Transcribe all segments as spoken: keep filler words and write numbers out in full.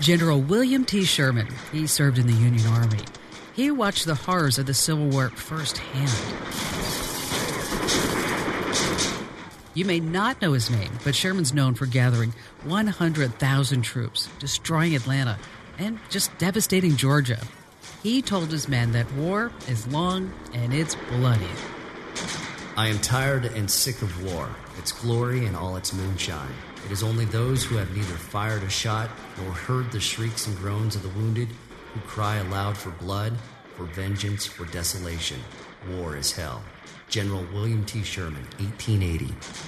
General William T. Sherman, he served in the Union Army. He watched the horrors of the Civil War firsthand. You may not know his name, but Sherman's known for gathering one hundred thousand troops, destroying Atlanta, and just devastating Georgia. He told his men that war is long and it's bloody. I am tired and sick of war, its glory and all its moonshine. It is only those who have neither fired a shot nor heard the shrieks and groans of the wounded who cry aloud for blood, for vengeance, for desolation. War is hell. General William T. Sherman, eighteen eighty.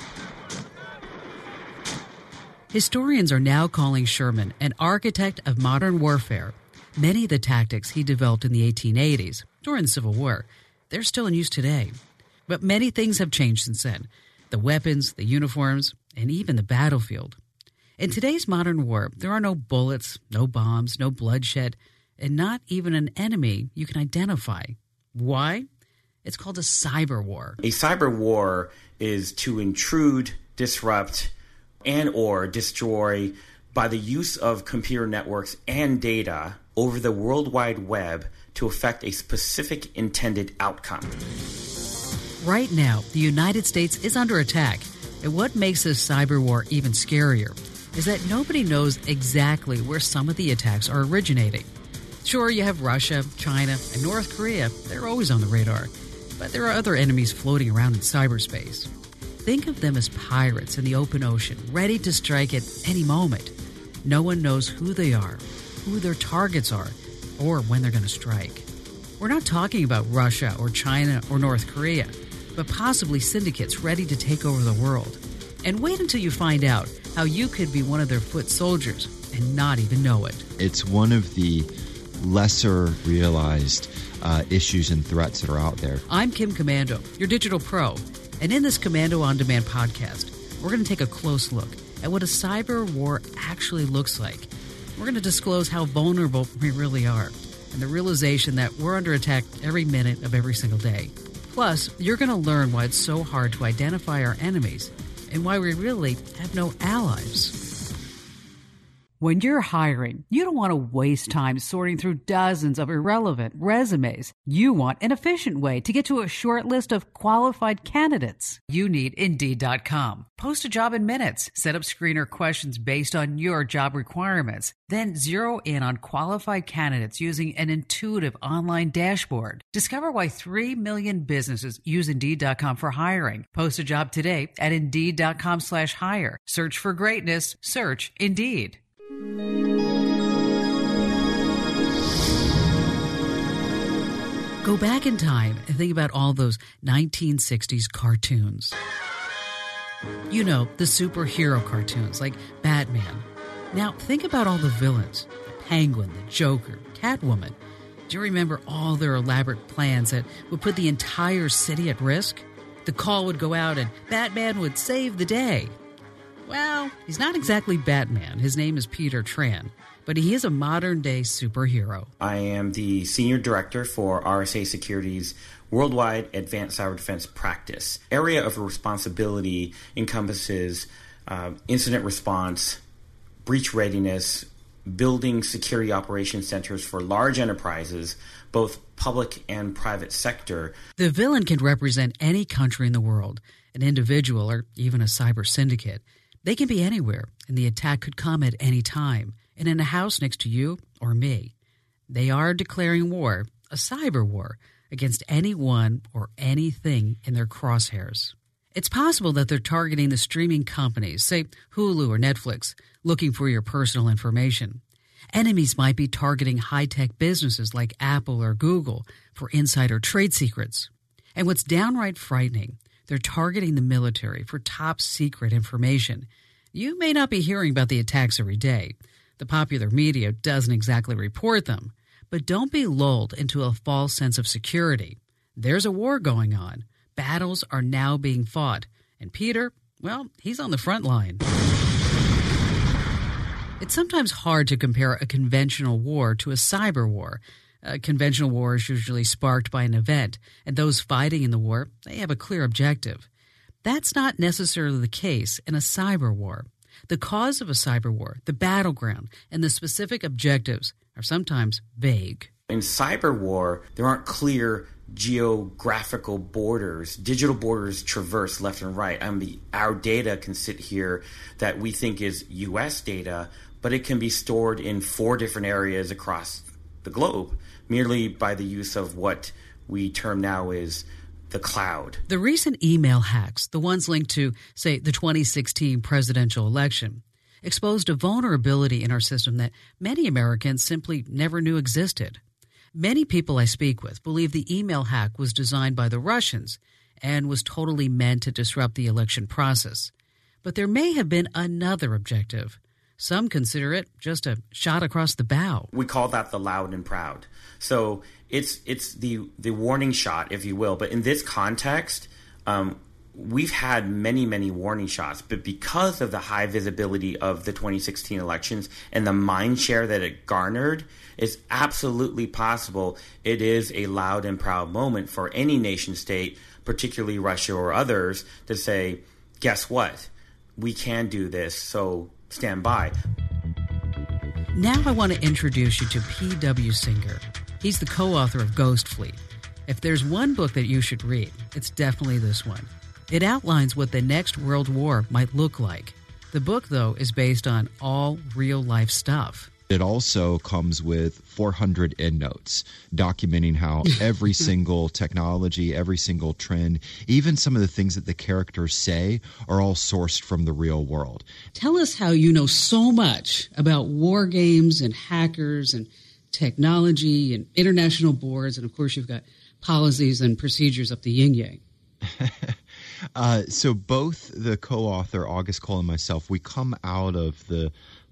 Historians are now calling Sherman an architect of modern warfare. Many of the tactics he developed in the eighteen eighties, during the Civil War, they're still in use today. But many things have changed since then. The weapons, the uniforms, and even the battlefield. In today's modern war, there are no bullets, no bombs, no bloodshed, and not even an enemy you can identify. Why? It's called a cyber war. A cyber war is to intrude, disrupt, and or destroy by the use of computer networks and data over the World Wide Web to affect a specific intended outcome. Right now, the United States is under attack, and what makes this cyber war even scarier is that nobody knows exactly where some of the attacks are originating. Sure, you have Russia, China, and North Korea. They're always on the radar. But there are other enemies floating around in cyberspace. Think of them as pirates in the open ocean, ready to strike at any moment. No one knows who they are, who their targets are, or when they're going to strike. We're not talking about Russia or China or North Korea, but possibly syndicates ready to take over the world. And wait until you find out how you could be one of their foot soldiers and not even know it. It's one of the lesser realized uh, issues and threats that are out there. I'm Kim Commando, your digital pro. And in this Commando On Demand podcast, we're going to take a close look at what a cyber war actually looks like. We're going to disclose how vulnerable we really are and the realization that we're under attack every minute of every single day. Plus, you're going to learn why it's so hard to identify our enemies and why we really have no allies. When you're hiring, you don't want to waste time sorting through dozens of irrelevant resumes. You want an efficient way to get to a short list of qualified candidates. You need Indeed dot com. Post a job in minutes. Set up screener questions based on your job requirements. Then zero in on qualified candidates using an intuitive online dashboard. Discover why three million businesses use Indeed dot com for hiring. Post a job today at Indeed dot com slash hire. Search for greatness. Search Indeed. Go back in time and think about all those nineteen sixties cartoons. You know, the superhero cartoons like Batman. Now, think about all the villains. The Penguin, the Joker, Catwoman. Do you remember all their elaborate plans that would put the entire city at risk? The call would go out and Batman would save the day. Well, he's not exactly Batman. His name is Peter Tran, but he is a modern-day superhero. I am the Senior Director for R S A Security's Worldwide Advanced Cyber Defense Practice. Area of responsibility encompasses uh, incident response, breach readiness, building security operations centers for large enterprises, both public and private sector. The villain can represent any country in the world, an individual, or even a cyber syndicate. They can be anywhere, and the attack could come at any time, and in a house next to you or me. They are declaring war, a cyber war, against anyone or anything in their crosshairs. It's possible that they're targeting the streaming companies, say Hulu or Netflix, looking for your personal information. Enemies might be targeting high-tech businesses like Apple or Google for insider trade secrets. And what's downright frightening, they're targeting the military for top-secret information. You may not be hearing about the attacks every day. The popular media doesn't exactly report them. But don't be lulled into a false sense of security. There's a war going on. Battles are now being fought. And Peter, well, he's on the front line. It's sometimes hard to compare a conventional war to a cyber war. A conventional war is usually sparked by an event, and those fighting in the war, they have a clear objective. That's not necessarily the case in a cyber war. The cause of a cyber war, the battleground, and the specific objectives are sometimes vague. In cyber war, there aren't clear geographical borders. Digital borders traverse left and right. I mean, our data can sit here that we think is U S data, but it can be stored in four different areas across the globe merely by the use of what we term now as the cloud. The recent email hacks, the ones linked to, say, the twenty sixteen presidential election, exposed a vulnerability in our system that many Americans simply never knew existed. Many people I speak with believe the email hack was designed by the Russians and was totally meant to disrupt the election process. But there may have been another objective. Some consider it just a shot across the bow. We call that the loud and proud. So it's it's the, the warning shot, if you will. But in this context, um, we've had many, many warning shots. But because of the high visibility of the twenty sixteen elections and the mind share that it garnered, it's absolutely possible it is a loud and proud moment for any nation state, particularly Russia or others, to say, guess what? We can do this, so stand by. Now I want to introduce you to P W Singer. He's the co-author of Ghost Fleet. If there's one book that you should read, it's definitely this one. It outlines what the next world war might look like. The book, though, is based on all real-life stuff. It also comes with four hundred endnotes documenting how every single technology, every single trend, even some of the things that the characters say are all sourced from the real world. Tell us how you know so much about war games and hackers and technology and international boards. And, of course, you've got policies and procedures up the yin-yang. uh, so both the co-author, August Cole, and myself, we come out of the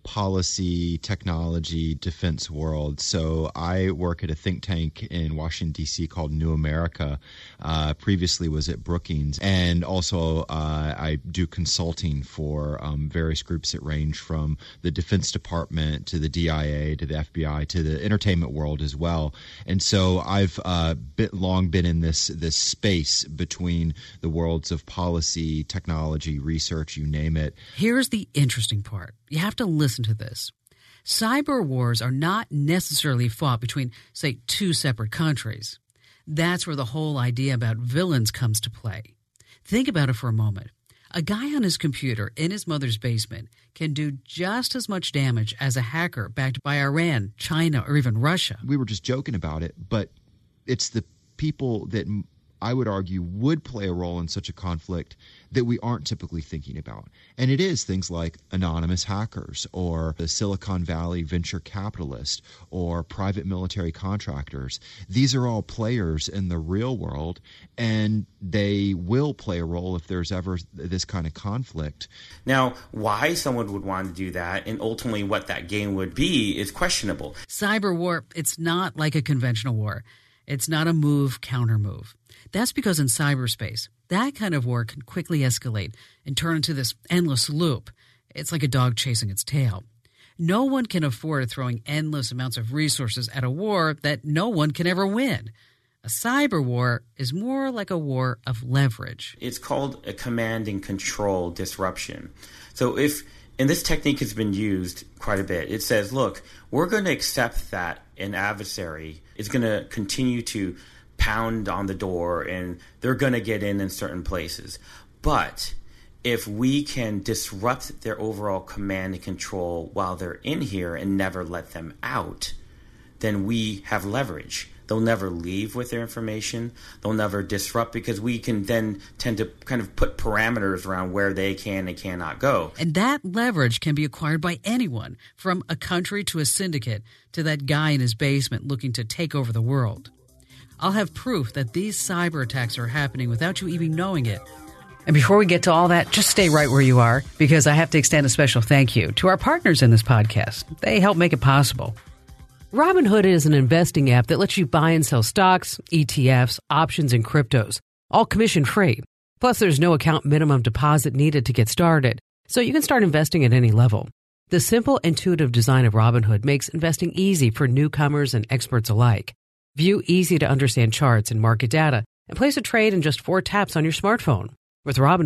policy, technology, defense world. So I work at a think tank in Washington, D C called New America. Uh, previously was at Brookings. And also uh, I do consulting for um, various groups that range from the Defense Department to the D I A to the F B I to the entertainment world as well. And so I've uh, bit, long been in this, this space between the worlds of policy, technology, research, you name it. Here's the interesting part. You have to listen to this. Cyber wars are not necessarily fought between, say, two separate countries. That's where the whole idea about villains comes to play. Think about it for a moment. A guy on his computer in his mother's basement can do just as much damage as a hacker backed by Iran, China, or even Russia. We were just joking about it, but it's the people that I would argue would play a role in such a conflict that we aren't typically thinking about. And it is things like anonymous hackers or the Silicon Valley venture capitalist or private military contractors. These are all players in the real world, and they will play a role if there's ever this kind of conflict. Now, why someone would want to do that and ultimately what that gain would be is questionable. Cyber war, it's not like a conventional war. It's not a move, counter move. That's because in cyberspace, that kind of war can quickly escalate and turn into this endless loop. It's like a dog chasing its tail. No one can afford throwing endless amounts of resources at a war that no one can ever win. A cyber war is more like a war of leverage. It's called a command and control disruption. So if, and this technique has been used quite a bit, it says, look, we're going to accept that an adversary is going to continue to pound on the door and they're going to get in in certain places. But if we can disrupt their overall command and control while they're in here and never let them out, then we have leverage. They'll never leave with their information. They'll never disrupt because we can then tend to kind of put parameters around where they can and cannot go. And that leverage can be acquired by anyone, from a country to a syndicate to that guy in his basement looking to take over the world. I'll have proof that these cyber attacks are happening without you even knowing it. And before we get to all that, just stay right where you are, because I have to extend a special thank you to our partners in this podcast. They help make it possible. Robinhood is an investing app that lets you buy and sell stocks, E T Fs, options, and cryptos, all commission-free. Plus, there's no account minimum deposit needed to get started, so you can start investing at any level. The simple, intuitive design of Robinhood makes investing easy for newcomers and experts alike. View easy-to-understand charts and market data, and place a trade in just four taps on your smartphone. With Robinhood,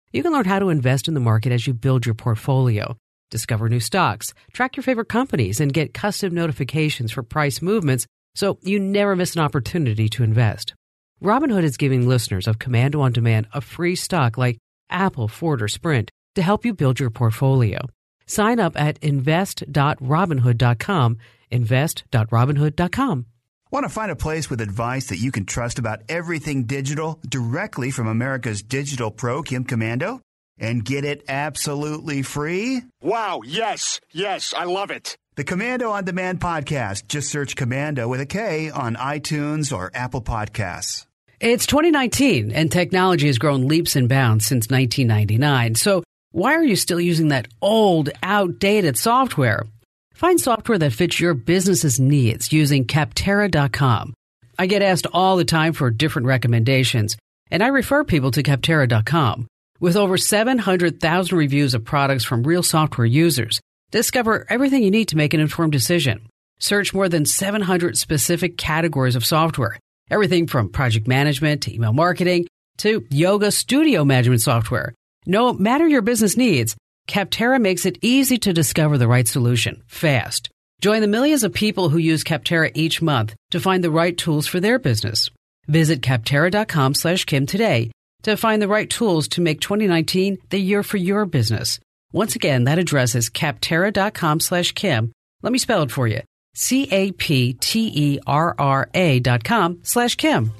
You can learn how to invest in the market as you build your portfolio, discover new stocks, track your favorite companies, and get custom notifications for price movements so you never miss an opportunity to invest. Robinhood is giving listeners of Commando On Demand a free stock like Apple, Ford, or Sprint to help you build your portfolio. Sign up at invest dot robinhood dot com, invest dot robinhood dot com. Want to find a place with advice that you can trust about everything digital directly from America's digital pro, Kim Komando? And get it absolutely free? Wow, yes, yes, I love it. The Commando On Demand podcast. Just search Commando with a K on iTunes or Apple Podcasts. It's twenty nineteen, and technology has grown leaps and bounds since nineteen ninety-nine. So why are you still using that old, outdated software? Find software that fits your business's needs using Capterra dot com. I get asked all the time for different recommendations, and I refer people to Capterra dot com. With over seven hundred thousand reviews of products from real software users, discover everything you need to make an informed decision. Search more than seven hundred specific categories of software, everything from project management to email marketing to yoga studio management software. No matter your business needs, Capterra makes it easy to discover the right solution fast. Join the millions of people who use Capterra each month to find the right tools for their business. Visit Capterra dot com slash Kim today to find the right tools to make twenty nineteen the year for your business. Once again, that address is Capterra dot com slash Kim. Let me spell it for you. C A P T E R R A dot com slash Kim.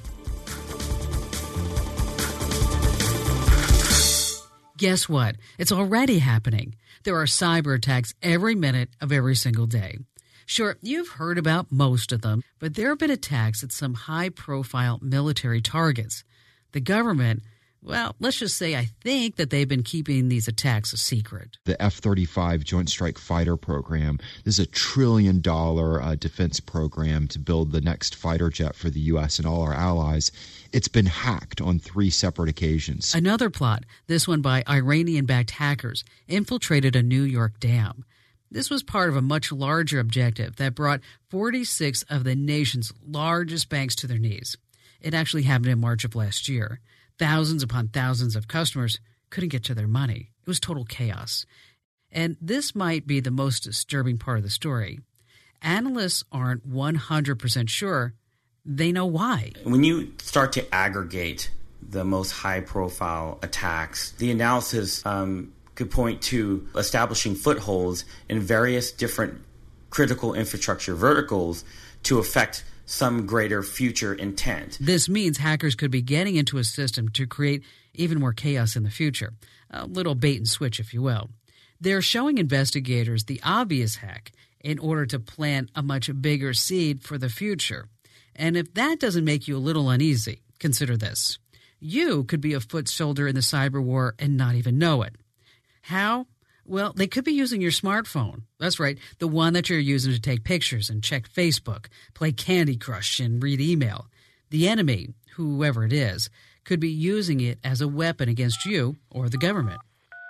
Guess what? It's already happening. There are cyber attacks every minute of every single day. Sure, you've heard about most of them, but there have been attacks at some high-profile military targets. The government, well, let's just say I think that they've been keeping these attacks a secret. The F thirty-five Joint Strike Fighter program, this is a trillion dollar uh, defense program to build the next fighter jet for the U S and all our allies. It's been hacked on three separate occasions. Another plot, this one by Iranian-backed hackers, infiltrated a New York dam. This was part of a much larger objective that brought forty-six of the nation's largest banks to their knees. It actually happened in March of last year. Thousands upon thousands of customers couldn't get to their money. It was total chaos. And this might be the most disturbing part of the story. Analysts aren't one hundred percent sure they know why. When you start to aggregate the most high-profile attacks, the analysis um, could point to establishing footholds in various different critical infrastructure verticals to affect some greater future intent. This means hackers could be getting into a system to create even more chaos in the future. A little bait and switch, if you will. They're showing investigators the obvious hack in order to plant a much bigger seed for the future. And if that doesn't make you a little uneasy, consider this. You could be a foot soldier in the cyber war and not even know it. How? Well, they could be using your smartphone. That's right, the one that you're using to take pictures and check Facebook, play Candy Crush, and read email. The enemy, whoever it is, could be using it as a weapon against you or the government.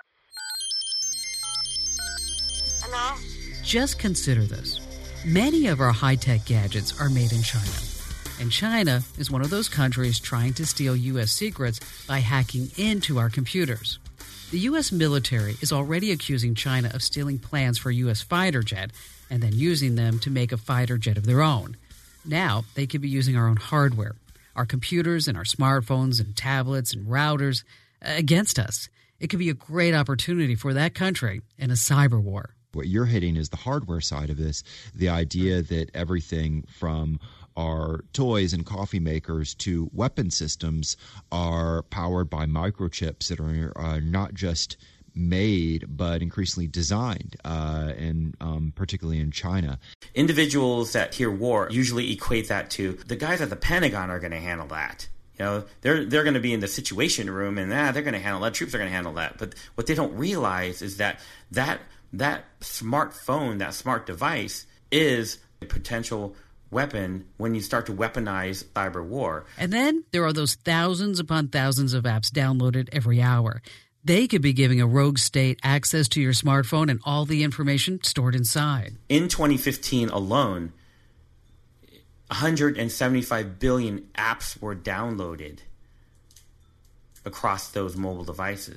Hello? Just consider this. Many of our high-tech gadgets are made in China. And China is one of those countries trying to steal U S secrets by hacking into our computers. The U S military is already accusing China of stealing plans for a U S fighter jet and then using them to make a fighter jet of their own. Now, they could be using our own hardware, our computers and our smartphones and tablets and routers, uh, against us. It could be a great opportunity for that country in a cyber war. What you're hitting is the hardware side of this, the idea that everything from our toys and coffee makers to weapon systems are powered by microchips that are uh, not just made but increasingly designed, uh, and um, particularly in China. Individuals that hear war usually equate that to the guys at the Pentagon are going to handle that. You know, they're they're going to be in the Situation Room, and ah, they're going to handle that. Troops are going to handle that. But what they don't realize is that that that smartphone, that smart device, is a potential weapon when you start to weaponize cyber war. And then there are those thousands upon thousands of apps downloaded every hour. They could be giving a rogue state access to your smartphone and all the information stored inside. In twenty fifteen alone, one hundred seventy-five billion apps were downloaded across those mobile devices.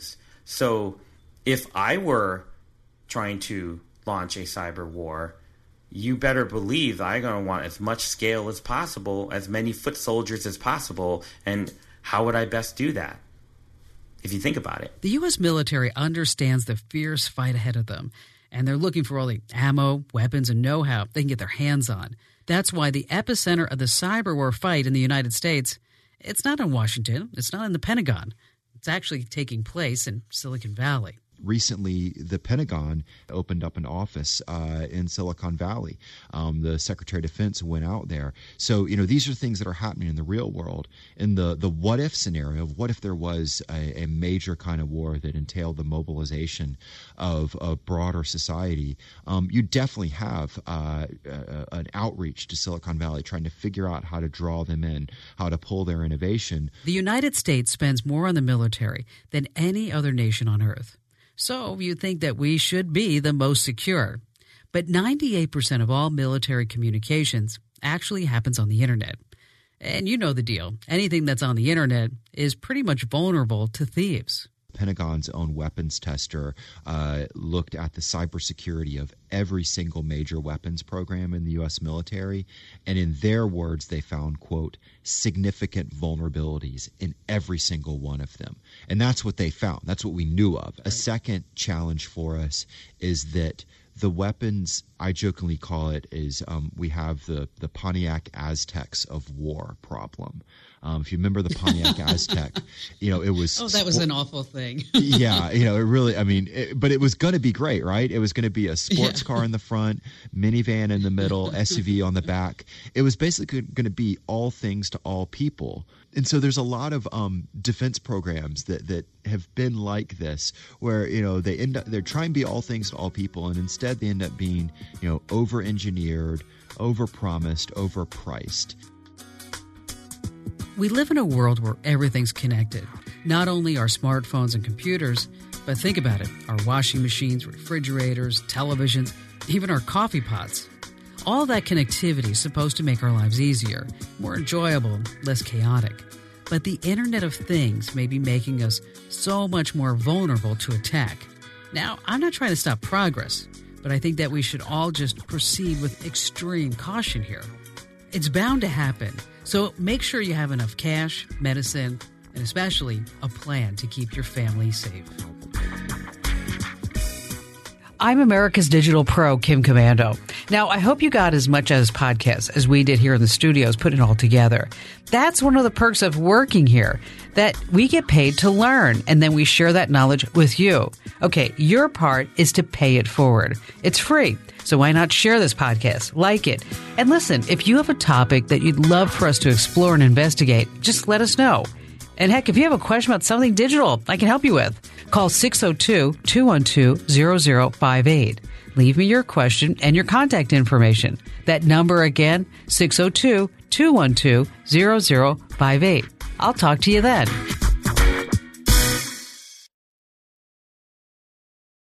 So if I were trying to launch a cyber war, you better believe I'm going to want as much scale as possible, as many foot soldiers as possible. And how would I best do that? If you think about it. The U S military understands the fierce fight ahead of them, and they're looking for all the ammo, weapons, and know-how they can get their hands on. That's why the epicenter of the cyber war fight in the United States, it's not in Washington, it's not in the Pentagon. It's actually taking place in Silicon Valley. Recently, the Pentagon opened up an office uh, in Silicon Valley. Um, the Secretary of Defense went out there. So, you know, these are things that are happening in the real world. In the, the what-if scenario, what if there was a, a major kind of war that entailed the mobilization of a broader society, um, you definitely have uh, a, an outreach to Silicon Valley trying to figure out how to draw them in, how to pull their innovation. The United States spends more on the military than any other nation on earth. So you'd think that we should be the most secure. But ninety-eight percent of all military communications actually happens on the Internet. And you know the deal. Anything that's on the Internet is pretty much vulnerable to thieves. Pentagon's own weapons tester uh, looked at the cybersecurity of every single major weapons program in the U S military, and in their words, they found, quote, significant vulnerabilities in every single one of them. And that's what they found. That's what we knew of. A second challenge for us is that the weapons, I jokingly call it, is um, we have the, the Pontiac Aztecs of war problem. Um, if you remember the Pontiac Aztec, you know, it was... Oh, that was an awful thing. Yeah, you know, it really, I mean, it, but it was going to be great, right? It was going to be a sports yeah. car in the front, minivan in the middle, S U V on the back. It was basically going to be all things to all people. And so there's a lot of um, defense programs that, that have been like this, where, you know, they end up, they're trying to be all things to all people, and instead they end up being, you know, over-engineered, over-promised, overpriced. We live in a world where everything's connected. Not only our smartphones and computers, but think about it, our washing machines, refrigerators, televisions, even our coffee pots. All that connectivity is supposed to make our lives easier, more enjoyable, less chaotic. But the Internet of Things may be making us so much more vulnerable to attack. Now, I'm not trying to stop progress, but I think that we should all just proceed with extreme caution here. It's bound to happen, so make sure you have enough cash, medicine, and especially a plan to keep your family safe. I'm America's Digital Pro, Kim Komando. Now, I hope you got as much out of this podcast as we did here in the studios, putting it all together. That's one of the perks of working here, that we get paid to learn, and then we share that knowledge with you. Okay, your part is to pay it forward. It's free, so why not share this podcast, like it? And listen, if you have a topic that you'd love for us to explore and investigate, just let us know. And heck, if you have a question about something digital I can help you with, call six oh two, two one two, zero zero five eight. Leave me your question and your contact information. That number again, six oh two, two one two, zero zero five eight. I'll talk to you then.